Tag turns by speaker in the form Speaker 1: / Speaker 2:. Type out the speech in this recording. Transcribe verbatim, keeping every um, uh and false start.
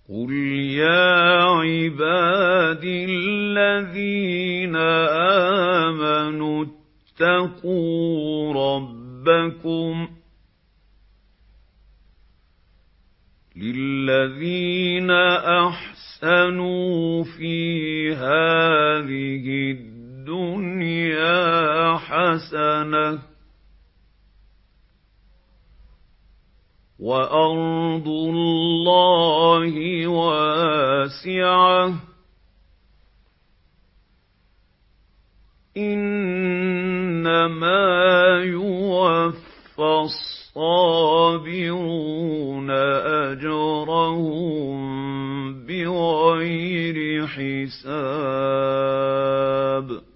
Speaker 1: قُلْ يَا عِبَادِي الَّذِينَ آمَنُوا اتَّقُوا رَبَّكُمْ لِلَّذِينَ أَحْسَنُوا فِي هَٰذِهِ الدُّنْيَا حَسَنَةٌ ۗ وَأَرْضُ اللَّهِ وَاسِعَةٌ ۗ إِنَّمَا يُوَفَّى الصَّابِرُونَ أَجْرَهُم بِغَيْرِ حِسَابٍ